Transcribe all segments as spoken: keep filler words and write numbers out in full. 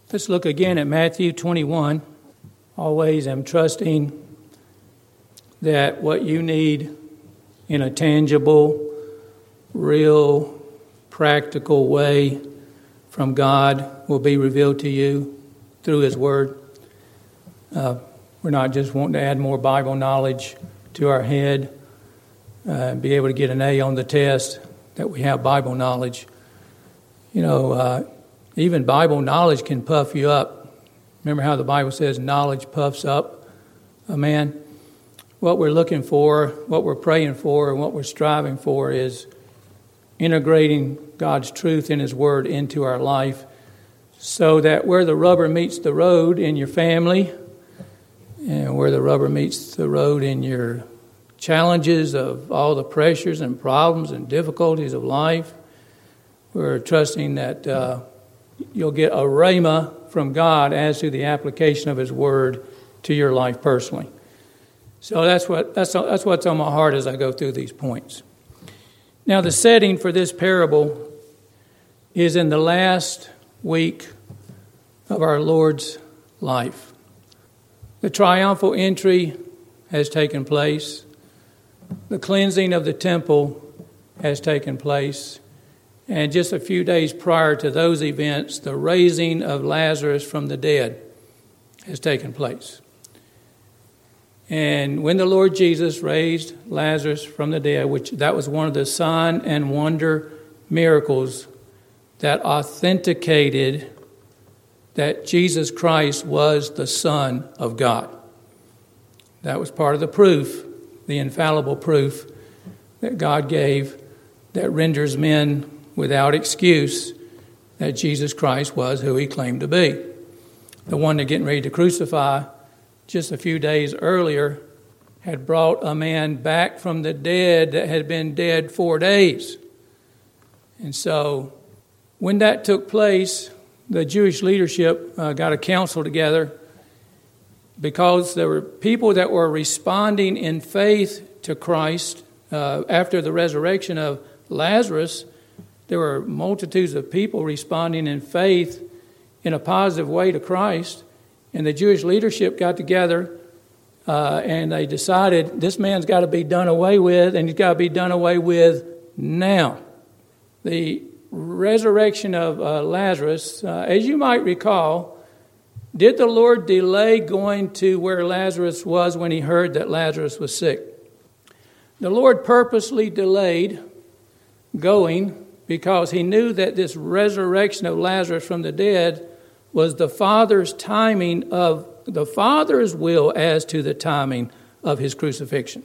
Let's look again at Matthew twenty-one. Always am trusting that what you need in a tangible, real, practical way from God will be revealed to you through His Word. Uh, we're not just wanting to add more Bible knowledge to our head uh, and be able to get an A on the test that we have Bible knowledge. You know, uh, even Bible knowledge can puff you up. Remember how the Bible says knowledge puffs up a man? What we're looking for, what we're praying for, and what we're striving for is integrating God's truth in His Word into our life so that where the rubber meets the road in your family and where the rubber meets the road in your challenges of all the pressures and problems and difficulties of life, we're trusting that uh, you'll get a rhema from God as to the application of His Word to your life personally. So that's what that's that's what's on my heart as I go through these points. Now, the setting for this parable is in the last week of our Lord's life. The triumphal entry has taken place. The cleansing of the temple has taken place. And just a few days prior to those events, the raising of Lazarus from the dead has taken place. And when the Lord Jesus raised Lazarus from the dead, which that was one of the sign and wonder miracles that authenticated that Jesus Christ was the Son of God. That was part of the proof, the infallible proof that God gave that renders men without excuse that Jesus Christ was who He claimed to be. The one they're getting ready to crucify just a few days earlier had brought a man back from the dead that had been dead four days. And so when that took place, the Jewish leadership uh, got a council together because there were people that were responding in faith to Christ uh, after the resurrection of Lazarus. There were multitudes of people responding in faith in a positive way to Christ. And the Jewish leadership got together uh, and they decided this man's got to be done away with, and he's got to be done away with now. The resurrection of uh, Lazarus, uh, as you might recall, did the Lord delay going to where Lazarus was when He heard that Lazarus was sick? The Lord purposely delayed going because He knew that this resurrection of Lazarus from the dead was the Father's timing of the Father's will as to the timing of His crucifixion.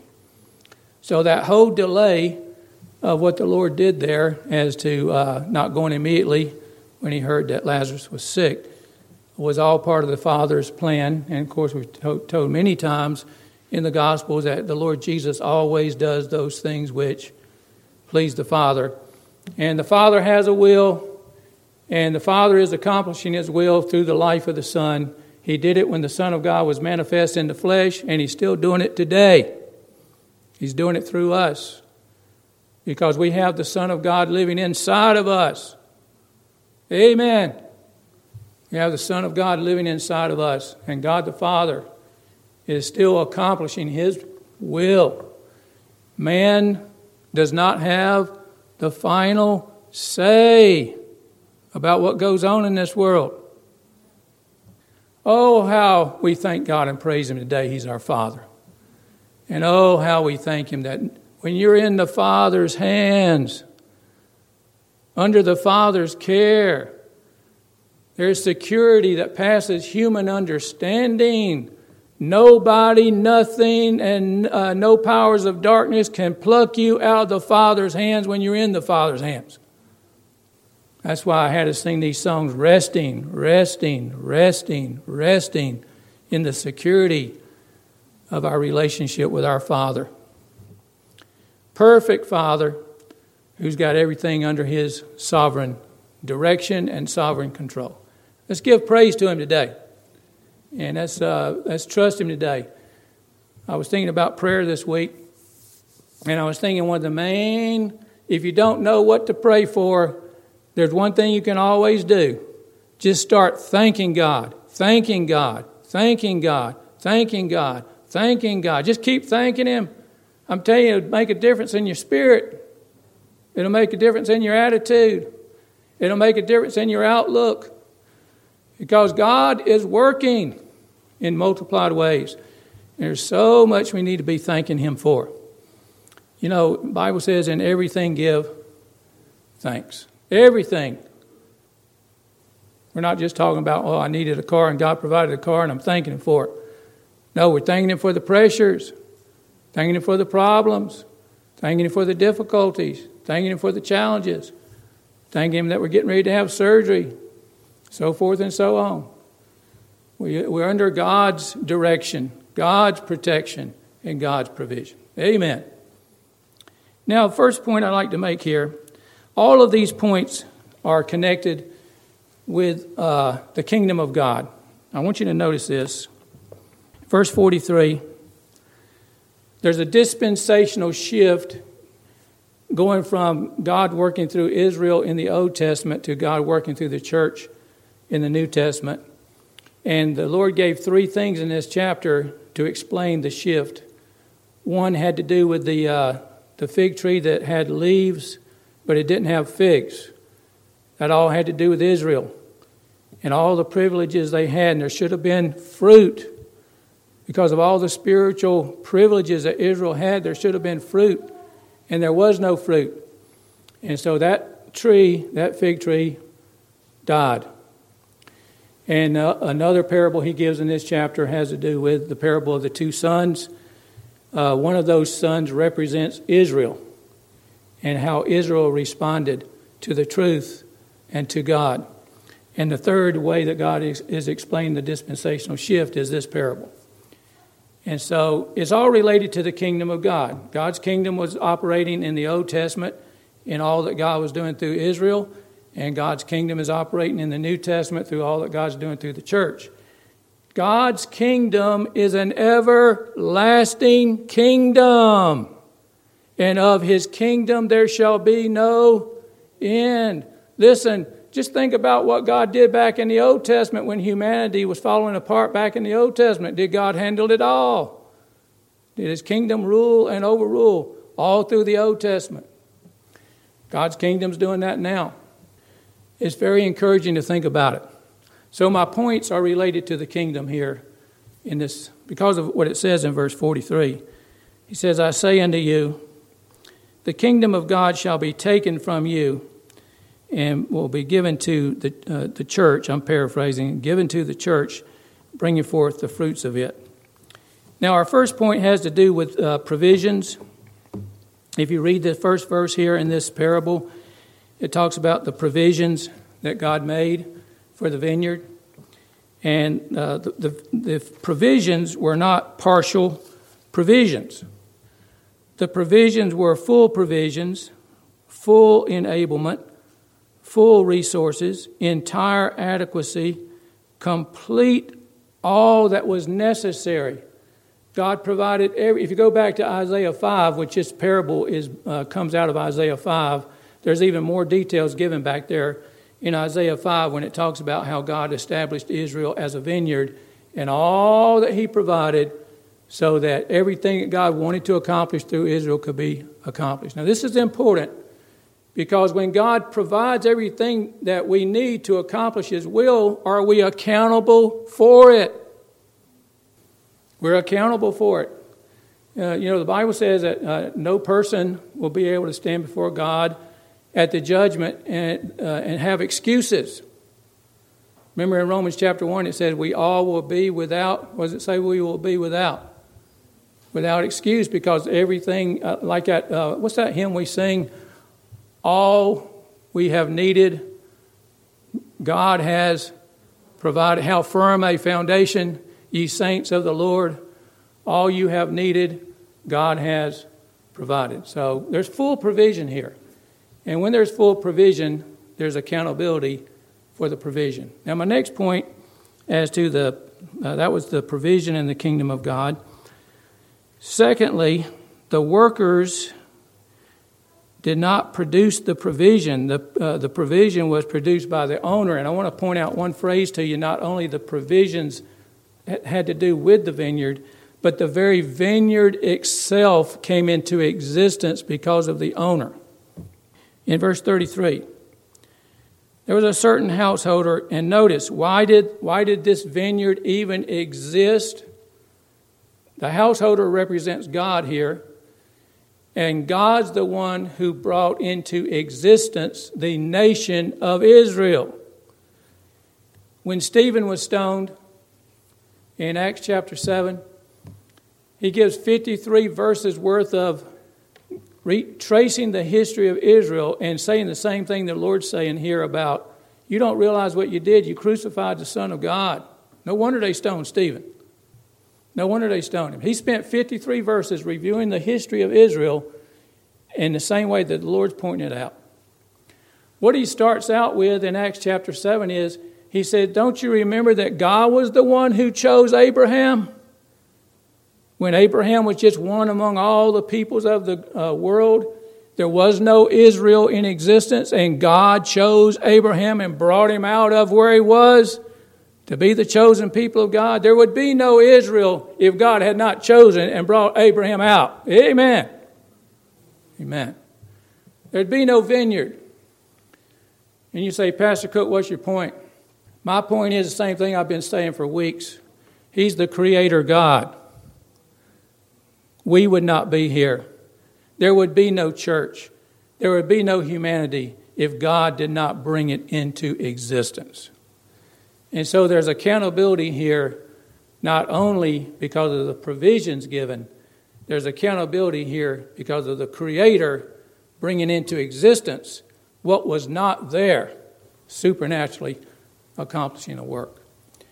So that whole delay of what the Lord did there as to uh, not going immediately when He heard that Lazarus was sick was all part of the Father's plan. And of course, we've to- told many times in the Gospels that the Lord Jesus always does those things which please the Father. And the Father has a will, and the Father is accomplishing His will through the life of the Son. He did it when the Son of God was manifest in the flesh, and He's still doing it today. He's doing it through us because we have the Son of God living inside of us. Amen. We have the Son of God living inside of us, and God the Father is still accomplishing His will. Man does not have the final say about what goes on in this world. Oh, how we thank God and praise Him today. He's our Father. And oh, how we thank Him that when you're in the Father's hands, under the Father's care, there's security that passes human understanding. Nobody, nothing, and uh, no powers of darkness can pluck you out of the Father's hands when you're in the Father's hands. That's why I had to sing these songs, resting, resting, resting, resting in the security of our relationship with our Father. Perfect Father who's got everything under His sovereign direction and sovereign control. Let's give praise to Him today. And let's, uh, let's trust Him today. I was thinking about prayer this week, and I was thinking one of the main, if you don't know what to pray for, there's one thing you can always do. Just start thanking God, thanking God, thanking God, thanking God, thanking God. Just keep thanking Him. I'm telling you, it'll make a difference in your spirit. It'll make a difference in your attitude. It'll make a difference in your outlook. Because God is working in multiplied ways. There's so much we need to be thanking Him for. You know, the Bible says, in everything give thanks. Everything. We're not just talking about, oh, I needed a car and God provided a car and I'm thanking Him for it. No, we're thanking Him for the pressures, thanking Him for the problems, thanking Him for the difficulties, thanking Him for the challenges, thanking Him that we're getting ready to have surgery, so forth and so on. We, we're under God's direction, God's protection, and God's provision. Amen. Now, first point I'd like to make here, all of these points are connected with uh, the kingdom of God. I want you to notice this. Verse forty-three, there's a dispensational shift going from God working through Israel in the Old Testament to God working through the church in the New Testament. And the Lord gave three things in this chapter to explain the shift. One had to do with the uh, the fig tree that had leaves, but it didn't have figs. That all had to do with Israel and all the privileges they had. And there should have been fruit. Because of all the spiritual privileges that Israel had, there should have been fruit. And there was no fruit. And so that tree, that fig tree, died. And uh, another parable he gives in this chapter has to do with the parable of the two sons. Uh, one of those sons represents Israel and how Israel responded to the truth and to God. And the third way that God is, is explaining the dispensational shift is this parable. And so it's all related to the kingdom of God. God's kingdom was operating in the Old Testament in all that God was doing through Israel. And God's kingdom is operating in the New Testament through all that God's doing through the church. God's kingdom is an everlasting kingdom. And of His kingdom there shall be no end. Listen, just think about what God did back in the Old Testament when humanity was falling apart back in the Old Testament. Did God handle it all? Did His kingdom rule and overrule all through the Old Testament? God's kingdom's doing that now. It's very encouraging to think about it. So my points are related to the kingdom here in this, because of what it says in verse forty-three. He says, I say unto you, the kingdom of God shall be taken from you and will be given to the uh, the church. I'm paraphrasing. Given to the church, bringing forth the fruits of it. Now, our first point has to do with uh, provisions. If you read the first verse here in this parable, it talks about the provisions that God made for the vineyard. And uh, the, the, the provisions were not partial provisions. The provisions were full provisions, full enablement, full resources, entire adequacy, complete all that was necessary. God provided every. If you go back to Isaiah five, which this parable is uh, comes out of Isaiah five, there's even more details given back there in Isaiah five when it talks about how God established Israel as a vineyard and all that He provided so that everything that God wanted to accomplish through Israel could be accomplished. Now, this is important because when God provides everything that we need to accomplish His will, are we accountable for it? We're accountable for it. Uh, you know, the Bible says that uh, no person will be able to stand before God at the judgment and uh, and have excuses. Remember in Romans chapter one, it says we all will be without, what does it say we will be without? Without excuse, because everything, uh, like that, uh, what's that hymn we sing? All we have needed, God has provided. How firm a foundation, ye saints of the Lord. All you have needed, God has provided. So there's full provision here. And when there's full provision, there's accountability for the provision. Now, my next point as to the, uh, that was the provision in the kingdom of God. Secondly, the workers did not produce the provision. The, uh, the provision was produced by the owner. And I want to point out one phrase to you. Not only the provisions had to do with the vineyard, but the very vineyard itself came into existence because of the owner. In verse thirty-three, there was a certain householder, and notice, why did, why did this vineyard even exist? The householder represents God here, and God's the one who brought into existence the nation of Israel. When Stephen was stoned in Acts chapter seven, he gives fifty-three verses worth of tracing the history of Israel and saying the same thing the Lord's saying here about, you don't realize what you did. You crucified the Son of God. No wonder they stoned Stephen. No wonder they stoned him. He spent fifty-three verses reviewing the history of Israel in the same way that the Lord's pointing it out. What he starts out with in Acts chapter seven is, he said, don't you remember that God was the one who chose Abraham? When Abraham was just one among all the peoples of the uh, world, there was no Israel in existence, and God chose Abraham and brought him out of where he was to be the chosen people of God. There would be no Israel if God had not chosen and brought Abraham out. Amen. Amen. There'd be no vineyard. And you say, Pastor Cook, what's your point? My point is the same thing I've been saying for weeks. He's the Creator God. We would not be here. There would be no church. There would be no humanity if God did not bring it into existence. And so there's accountability here, not only because of the provisions given, there's accountability here because of the Creator bringing into existence what was not there, supernaturally accomplishing a work.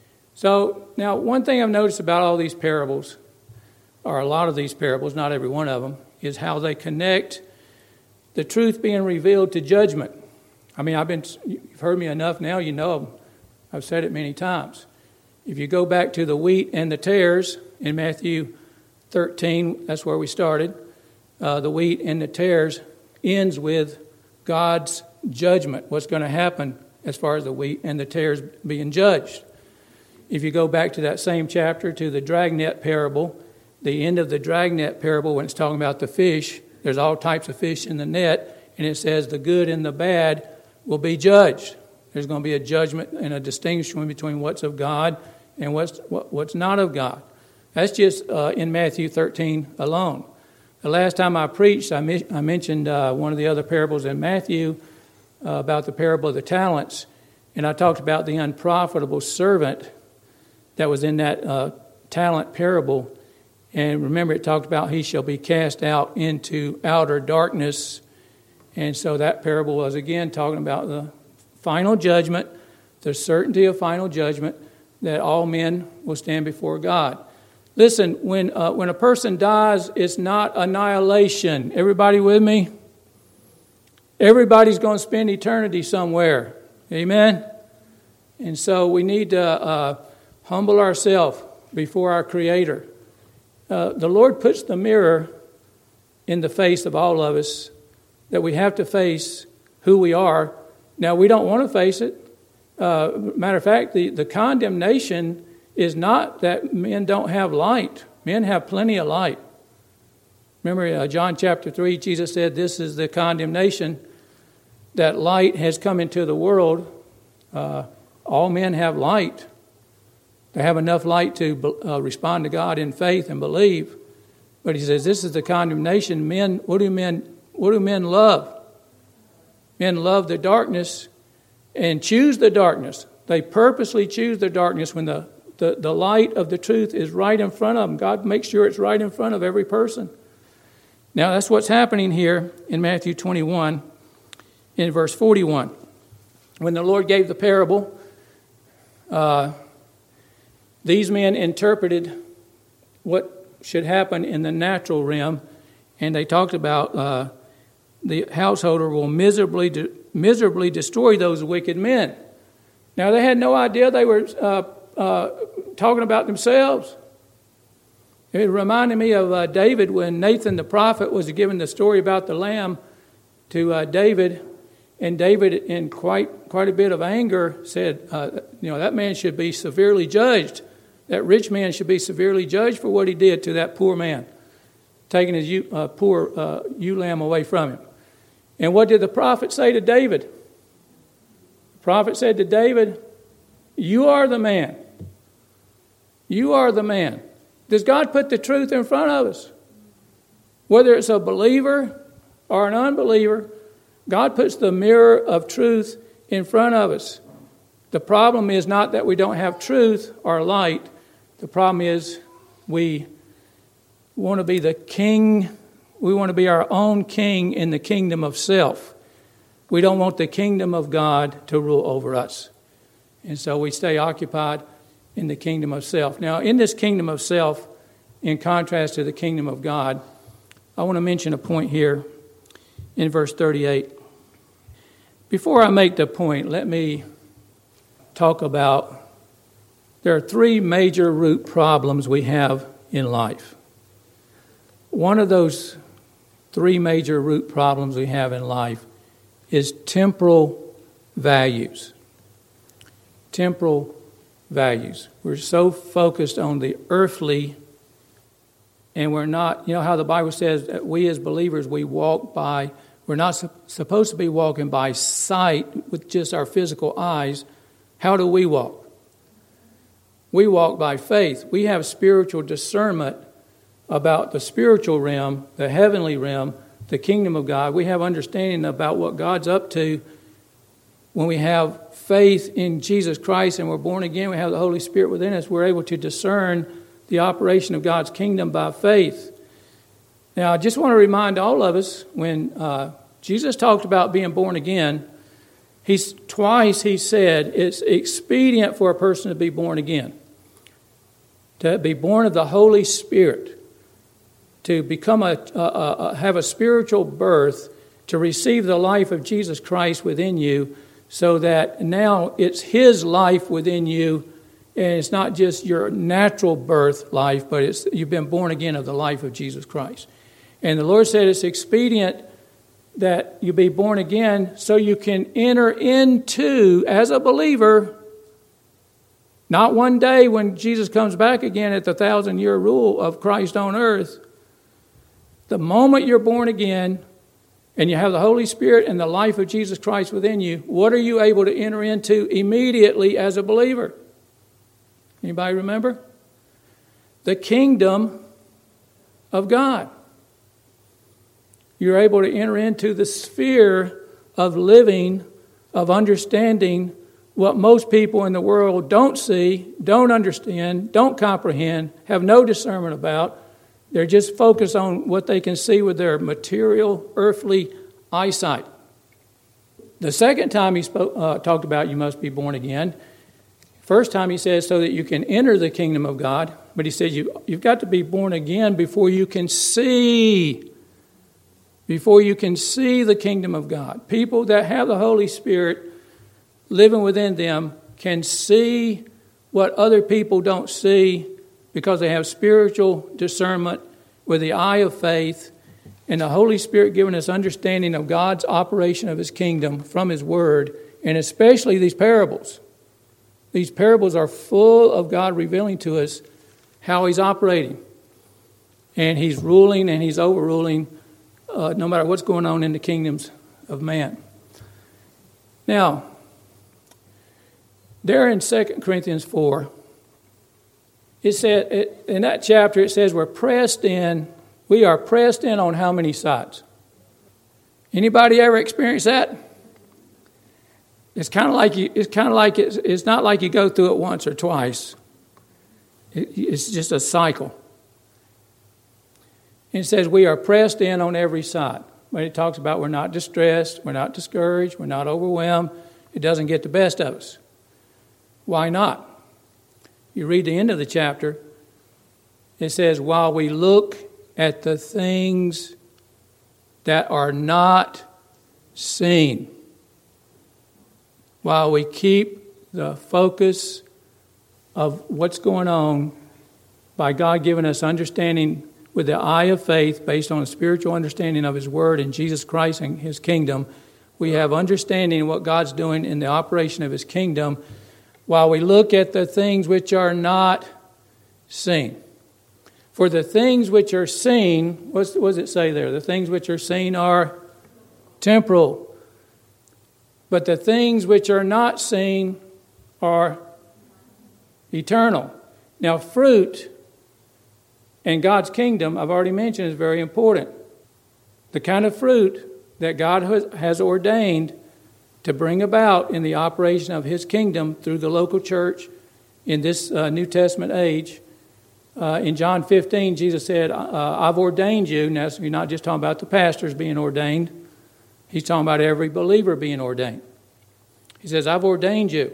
So now one thing I've noticed about all these parables, or a lot of these parables, not every one of them, is how they connect the truth being revealed to judgment. I mean, I've been, you've heard me enough now, you know I've said it many times. If you go back to the wheat and the tares in Matthew thirteen, that's where we started, uh, the wheat and the tares ends with God's judgment, what's going to happen as far as the wheat and the tares being judged. If you go back to that same chapter, to the dragnet parable, the end of the dragnet parable, when it's talking about the fish, there's all types of fish in the net, and it says the good and the bad will be judged. There's going to be a judgment and a distinction between what's of God and what's what, what's not of God. That's just uh, in Matthew thirteen alone. The last time I preached, I, mi- I mentioned uh, one of the other parables in Matthew uh, about the parable of the talents, and I talked about the unprofitable servant that was in that uh, talent parable. And remember, it talked about he shall be cast out into outer darkness. And so that parable was, again, talking about the final judgment, the certainty of final judgment, that all men will stand before God. Listen, when uh, when a person dies, it's not annihilation. Everybody with me? Everybody's going to spend eternity somewhere. Amen? And so we need to uh, humble ourselves before our Creator. Uh, the Lord puts the mirror in the face of all of us, that we have to face who we are. Now, we don't want to face it. Uh, matter of fact, the, the condemnation is not that men don't have light. Men have plenty of light. Remember uh, John chapter three, Jesus said, this is the condemnation, that light has come into the world. Uh, all men have light. They have enough light to uh, respond to God in faith and believe. But he says, this is the condemnation. Men, what do men, what do men love? Men love the darkness and choose the darkness. They purposely choose the darkness when the, the, the light of the truth is right in front of them. God makes sure it's right in front of every person. Now, that's what's happening here in Matthew twenty-one, in verse forty-one. When the Lord gave the parable, uh, these men interpreted what should happen in the natural realm, and they talked about uh, the householder will miserably de- miserably destroy those wicked men. Now, they had no idea they were uh, uh, talking about themselves. It reminded me of uh, David when Nathan the prophet was given the story about the lamb to uh, David, and David, in quite quite a bit of anger, said, uh, you know, that man should be severely judged. That rich man should be severely judged for what he did to that poor man, taking his ewe, uh, poor uh, ewe lamb away from him. And what did the prophet say to David? The prophet said to David, you are the man. You are the man. Does God put the truth in front of us? Whether it's a believer or an unbeliever, God puts the mirror of truth in front of us. The problem is not that we don't have truth or light. The problem is we want to be the king. We want to be our own king in the kingdom of self. We don't want the kingdom of God to rule over us. And so we stay occupied in the kingdom of self. Now, in this kingdom of self, in contrast to the kingdom of God, I want to mention a point here in verse thirty-eight. Before I make the point, let me talk about, there are three major root problems we have in life. One of those three major root problems we have in life is temporal values. Temporal values. We're so focused on the earthly, and we're not, you know how the Bible says that we as believers, we walk by, we're not su- supposed to be walking by sight with just our physical eyes. How do we walk? We walk by faith. We have spiritual discernment about the spiritual realm, the heavenly realm, the kingdom of God. We have understanding about what God's up to. When we have faith in Jesus Christ and we're born again, we have the Holy Spirit within us, we're able to discern the operation of God's kingdom by faith. Now, I just want to remind all of us, when uh, Jesus talked about being born again, he's twice he said it's expedient for a person to be born again, to be born of the Holy Spirit, to become a, a, a have a spiritual birth, to receive the life of Jesus Christ within you, so that now it's His life within you, and it's not just your natural birth life, but it's you've been born again of the life of Jesus Christ. And the Lord said it's expedient that you be born again so you can enter into, as a believer, not one day when Jesus comes back again at the thousand-year rule of Christ on earth. The moment you're born again and you have the Holy Spirit and the life of Jesus Christ within you, what are you able to enter into immediately as a believer? Anybody remember? The kingdom of God. You're able to enter into the sphere of living, of understanding what most people in the world don't see, don't understand, don't comprehend, have no discernment about. They're just focused on what they can see with their material, earthly eyesight. The second time he spoke, uh, talked about you must be born again. First time he says so that you can enter the kingdom of God. But he says you, you've got to be born again before you can see Before you can see the kingdom of God. People that have the Holy Spirit living within them can see what other people don't see because they have spiritual discernment with the eye of faith, and the Holy Spirit giving us understanding of God's operation of His kingdom from His Word, and especially these parables. These parables are full of God revealing to us how He's operating. And He's ruling and He's overruling Uh, no matter what's going on in the kingdoms of man. Now, there in Second Corinthians four, it said it, in that chapter it says we're pressed in. We are pressed in on how many sides? Anybody ever experienced that? It's kind of like you. It's kind of like it's, it's not like you go through it once or twice. It, it's just a cycle. And it says we are pressed in on every side. But it talks about we're not distressed, we're not discouraged, we're not overwhelmed. It doesn't get the best of us. Why not? You read the end of the chapter. It says, while we look at the things that are not seen, while we keep the focus of what's going on by God giving us understanding with the eye of faith based on a spiritual understanding of His Word and Jesus Christ and His kingdom. We have understanding of what God's doing in the operation of His kingdom while we look at the things which are not seen. For the things which are seen, what's, what does it say there? The things which are seen are temporal. But the things which are not seen are eternal. Now, fruit in God's kingdom, I've already mentioned, is very important. The kind of fruit that God has ordained to bring about in the operation of His kingdom through the local church in this uh, New Testament age. Uh, in John fifteen, Jesus said, uh, I've ordained you. Now, you're not just talking about the pastors being ordained. He's talking about every believer being ordained. He says, I've ordained you.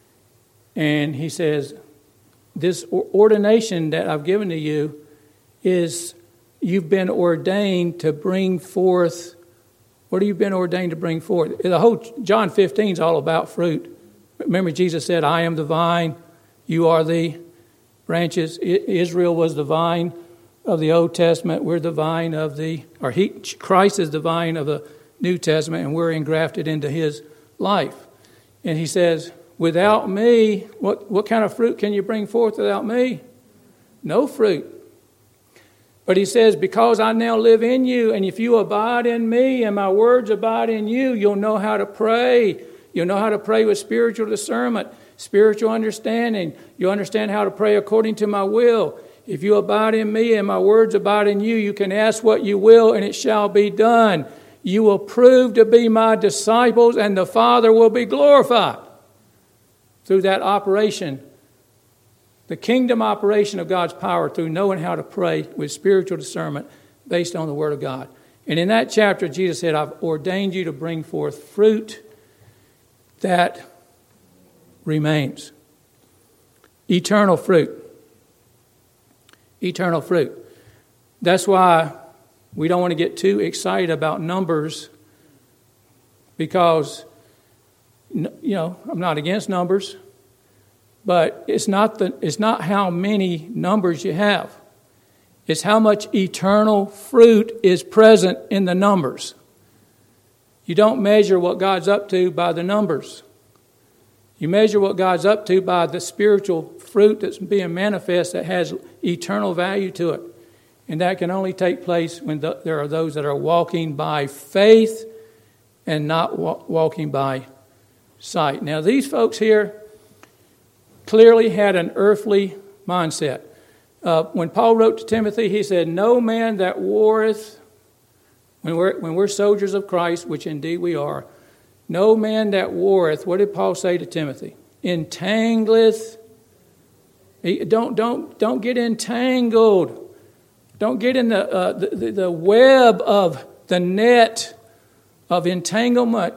And He says, this ordination that I've given to you is you've been ordained to bring forth. What have you been ordained to bring forth? The whole John fifteen is all about fruit. Remember, Jesus said, I am the vine, you are the branches. Israel was the vine of the Old Testament. We're the vine of the, or he, Christ is the vine of the New Testament, and we're engrafted into His life. And He says, without me, what, what kind of fruit can you bring forth without me? No fruit. But He says, because I now live in you, and if you abide in me and my words abide in you, you'll know how to pray. You'll know how to pray with spiritual discernment, spiritual understanding. You'll understand how to pray according to my will. If you abide in me and my words abide in you, you can ask what you will and it shall be done. You will prove to be my disciples and the Father will be glorified. Through that operation, the kingdom operation of God's power through knowing how to pray with spiritual discernment based on the Word of God. And in that chapter, Jesus said, I've ordained you to bring forth fruit that remains. Eternal fruit. Eternal fruit. That's why we don't want to get too excited about numbers because, you know, I'm not against numbers, but it's not the it's not how many numbers you have. It's how much eternal fruit is present in the numbers. You don't measure what God's up to by the numbers. You measure what God's up to by the spiritual fruit that's being manifest that has eternal value to it. And that can only take place when the, there are those that are walking by faith and not wa- walking by sight. Now, these folks here clearly had an earthly mindset. Uh, when Paul wrote to Timothy, he said, no man that warreth, when we're, when we're soldiers of Christ, which indeed we are, no man that warreth, what did Paul say to Timothy? Entangleth. Don't, don't, don't get entangled. Don't get in the, uh, the, the web of the net of entanglement.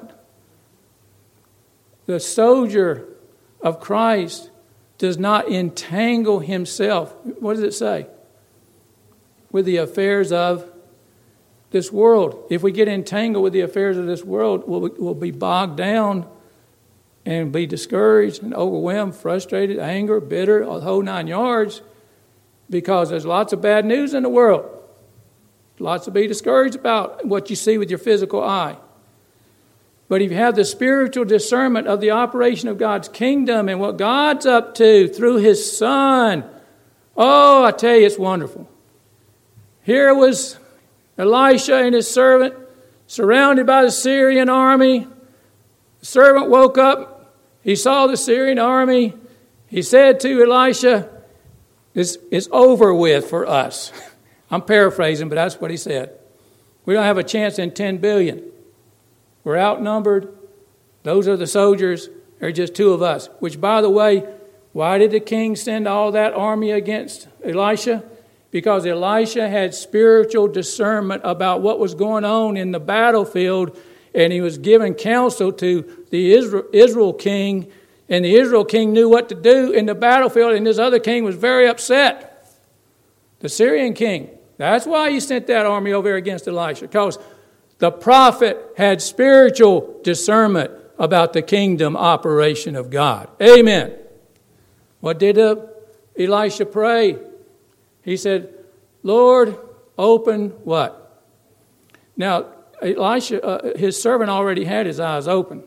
The soldier of Christ does not entangle himself. What does it say? With the affairs of this world. If we get entangled with the affairs of this world, we'll, we'll be bogged down and be discouraged and overwhelmed, frustrated, anger, bitter, the whole nine yards, because there's lots of bad news in the world. Lots to be discouraged about what you see with your physical eye. But if you have the spiritual discernment of the operation of God's kingdom and what God's up to through His Son, oh, I tell you, it's wonderful. Here was Elisha and his servant surrounded by the Syrian army. The servant woke up. He saw the Syrian army. He said to Elisha, It's, it's over with for us. I'm paraphrasing, but that's what he said. We don't have a chance in ten billion. We're outnumbered. Those are the soldiers. There are just two of us. Which, by the way, why did the king send all that army against Elisha? Because Elisha had spiritual discernment about what was going on in the battlefield, and he was giving counsel to the Israel, Israel king, and the Israel king knew what to do in the battlefield, and this other king was very upset. The Syrian king. That's why he sent that army over there against Elisha, because the prophet had spiritual discernment about the kingdom operation of God. Amen. What did uh, Elisha pray? He said, Lord, Open what? Now, Elisha, uh, his servant already had his eyes open.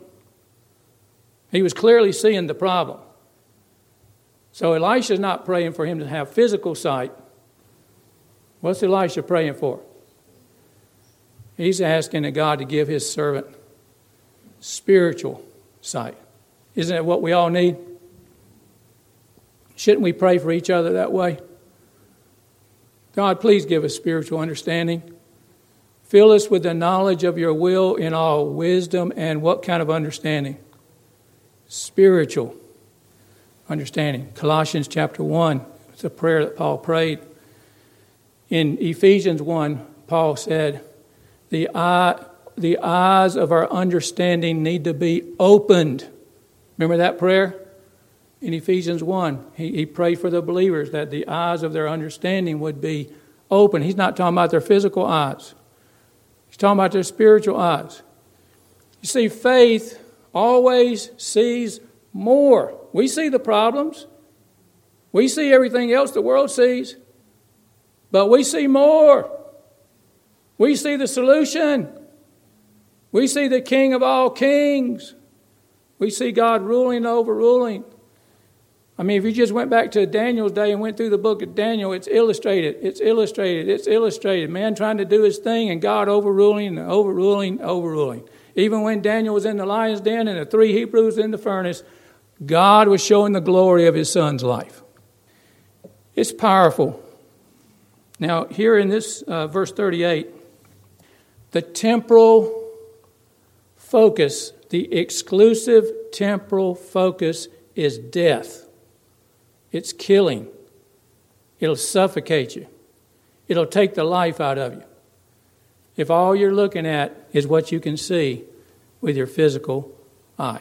He was clearly seeing the problem. So Elisha's not praying for him to have physical sight. What's Elisha praying for? He's asking God to give his servant spiritual sight. Isn't that what we all need? Shouldn't we pray for each other that way? God, please give us spiritual understanding. Fill us with the knowledge of your will in all wisdom and what kind of understanding? Spiritual understanding. Colossians chapter one, it's a prayer that Paul prayed. In Ephesians one, Paul said, the eye, the eyes of our understanding need to be opened. Remember that prayer? In Ephesians one, he, he prayed for the believers that the eyes of their understanding would be open. He's not talking about their physical eyes. He's talking about their spiritual eyes. You see, faith always sees more. We see the problems. We see everything else the world sees. But we see more. We see the solution. We see the King of all kings. We see God ruling and overruling. I mean, if you just went back to Daniel's day and went through the book of Daniel, it's illustrated, it's illustrated, it's illustrated. Man trying to do his thing and God overruling and overruling, overruling. Even when Daniel was in the lion's den and the three Hebrews in the furnace, God was showing the glory of his son's life. It's powerful. Now, here in this uh, verse thirty-eight, the temporal focus, the exclusive temporal focus is death. It's killing. It'll suffocate you. It'll take the life out of you. If all you're looking at is what you can see with your physical eye.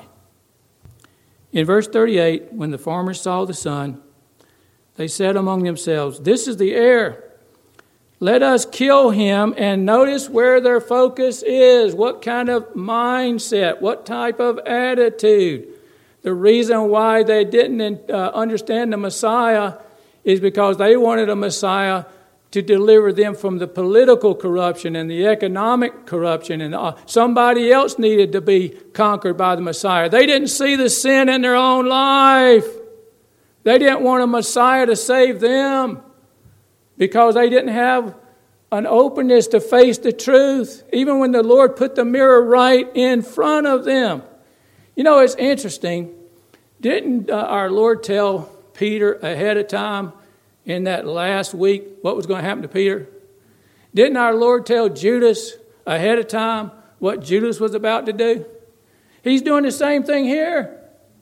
In verse thirty-eight, when the farmers saw the son, they said among themselves, "This is the heir. Let us kill him." And notice where their focus is. What kind of mindset? What type of attitude? The reason why they didn't uh, understand the Messiah is because they wanted a Messiah to deliver them from the political corruption and the economic corruption. And uh, somebody else needed to be conquered by the Messiah. They didn't see the sin in their own life. They didn't want a Messiah to save them because they didn't have an openness to face the truth, even when the Lord put the mirror right in front of them. You know, it's interesting. Didn't uh, our Lord tell Peter ahead of time in that last week what was going to happen to Peter? Didn't our Lord tell Judas ahead of time what Judas was about to do? He's doing the same thing here.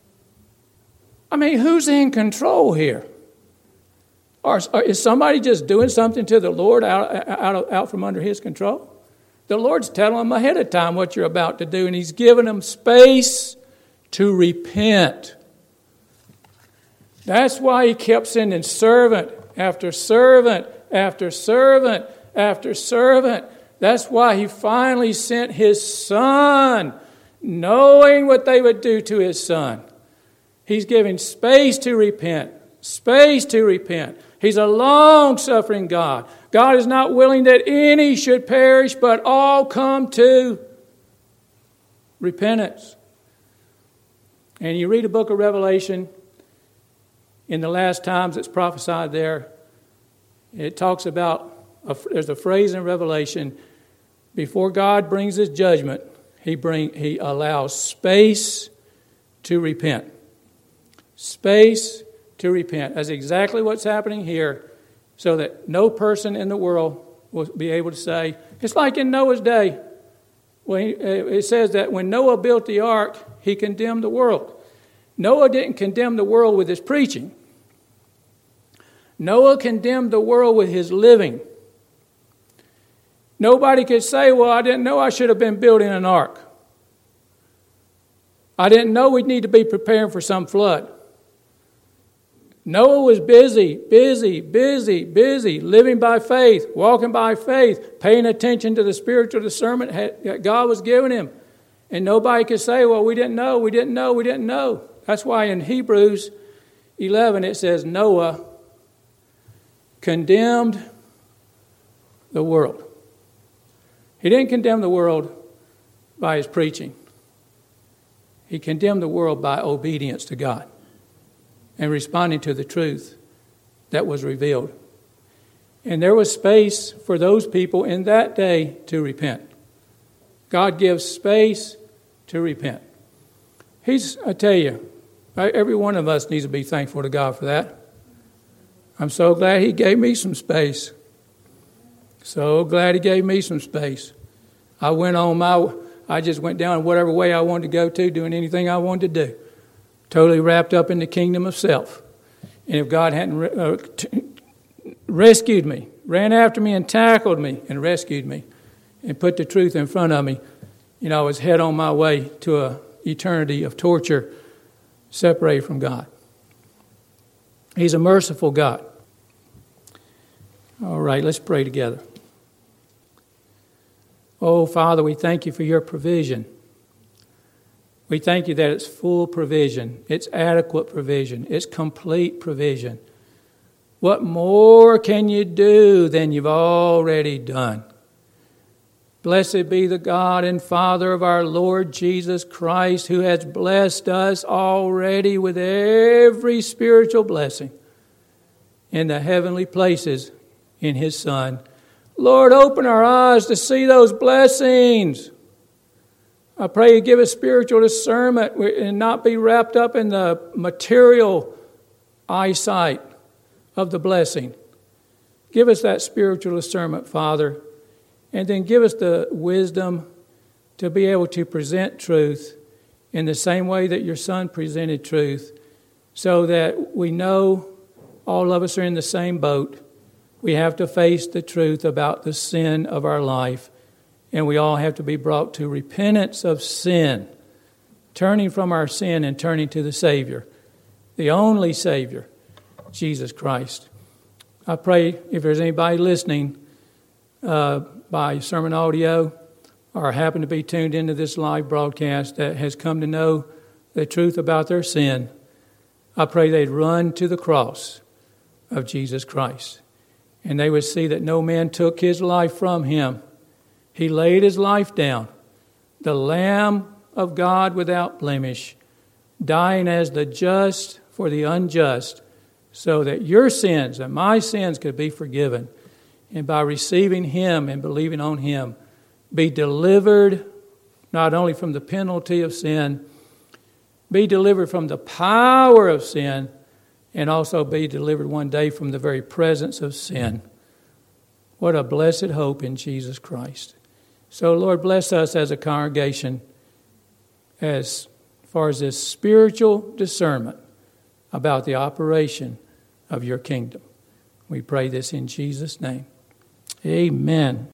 I mean, who's in control here? Or, or is somebody just doing something to the Lord out, out, out from under his control? The Lord's telling them ahead of time what you're about to do, and he's giving them space to repent. That's why he kept sending servant after servant after servant after servant. That's why he finally sent his son, knowing what they would do to his son. He's giving space to repent, space to repent. He's a long-suffering God. God is not willing that any should perish, but all come to repentance. And you read the book of Revelation, in the last times it's prophesied there, it talks about, a, there's a phrase in Revelation, before God brings his judgment, he bring he allows space to repent. Space to repent. That's exactly what's happening here, so that no person in the world will be able to say, it's like in Noah's day. When he, it says that when Noah built the ark, he condemned the world. Noah didn't condemn the world with his preaching. Noah condemned the world with his living. Nobody could say, well, I didn't know I should have been building an ark. I didn't know we'd need to be preparing for some flood. Noah was busy, busy, busy, busy, living by faith, walking by faith, paying attention to the spiritual discernment that God was giving him. And nobody could say, well, we didn't know, we didn't know, we didn't know. That's why in Hebrews eleven it says Noah condemned the world. He didn't condemn the world by his preaching. He condemned the world by obedience to God and responding to the truth that was revealed. And there was space for those people in that day to repent. God gives space to repent. He's, I tell you, every one of us needs to be thankful to God for that. I'm so glad He gave me some space. So glad He gave me some space. I went on my, I just went down whatever way I wanted to go to, doing anything I wanted to do. Totally wrapped up in the kingdom of self. And if God hadn't uh, t- rescued me, ran after me and tackled me and rescued me and put the truth in front of me, you know, I was head on my way to an eternity of torture separated from God. He's a merciful God. All right, let's pray together. Oh, Father, we thank you for your provision. We thank you that it's full provision. It's adequate provision. It's complete provision. What more can you do than you've already done? Blessed be the God and Father of our Lord Jesus Christ, who has blessed us already with every spiritual blessing in the heavenly places in His Son. Lord, open our eyes to see those blessings. I pray you give us spiritual discernment and not be wrapped up in the material eyesight of the blessing. Give us that spiritual discernment, Father, and then give us the wisdom to be able to present truth in the same way that your Son presented truth, so that we know all of us are in the same boat. We have to face the truth about the sin of our life, and we all have to be brought to repentance of sin, turning from our sin and turning to the Savior, the only Savior, Jesus Christ. I pray if there's anybody listening uh, by sermon audio or happen to be tuned into this live broadcast that has come to know the truth about their sin, I pray they'd run to the cross of Jesus Christ. And they would see that no man took his life from him. He laid his life down, the Lamb of God without blemish, dying as the just for the unjust, so that your sins and my sins could be forgiven. And by receiving Him and believing on Him, be delivered not only from the penalty of sin, be delivered from the power of sin, and also be delivered one day from the very presence of sin. What a blessed hope in Jesus Christ. So, Lord, bless us as a congregation as far as this spiritual discernment about the operation of your kingdom. We pray this in Jesus' name. Amen.